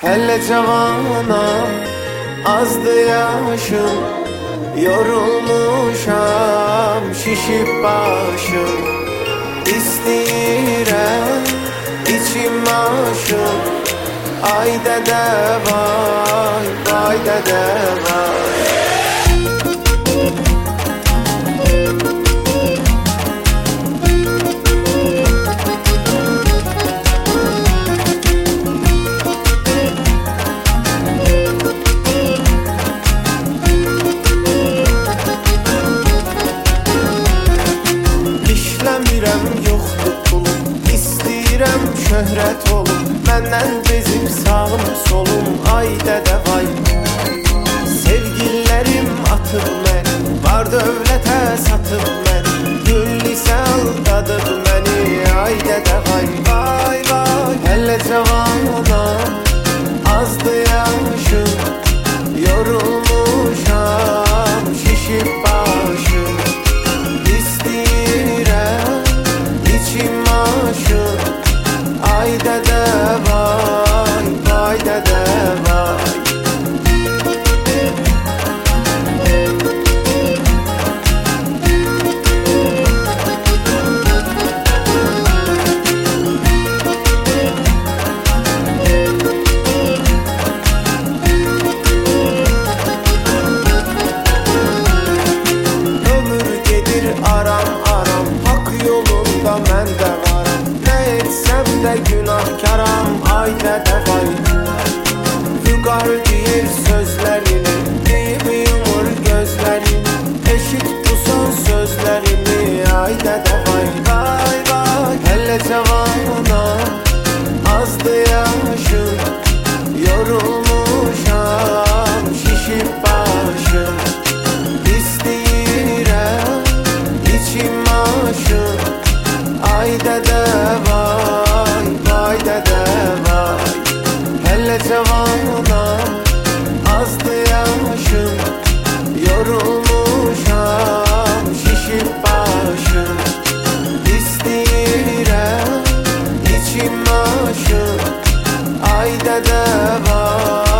Hele cavanam, azdı yaşım, yorulmuşam, şişip başım. İstəyirəm, içim aşım, ay dədə vay, vay dədə vay. Yoxdur pulum, istəyirəm şöhrət olum, məndən bezib sağım solum, ay dədə vay. Sevgililərim atıb məni, var dövlətə satıb məni, gül isə aldadıb məni, ay dədə vay, vay vay. Hələ cavanam, azdı yaşım, yorulmuşam, şişib başım. Ay dədə vay, vay dədə vay. Ömür gedir aram aram, hak yolunda mən də varam. Nə etsəm də günahkaram, ay dədə vay. Vüqar deyir sözlərini, deyib yumur gözlərini, eşit bu son sözlərimi, ay dədə vay, vay vay. Hələ cavanam, azdı yaşım, yorulmuşam, şişib başım. İstəyirəm, içim aşım, ay dədə vay, vay dədə vay. Hələ cavanam, azdı yaşım, yorulmuşam, şişib başım. İstəyirəm, içim aşım, ay dədə vay.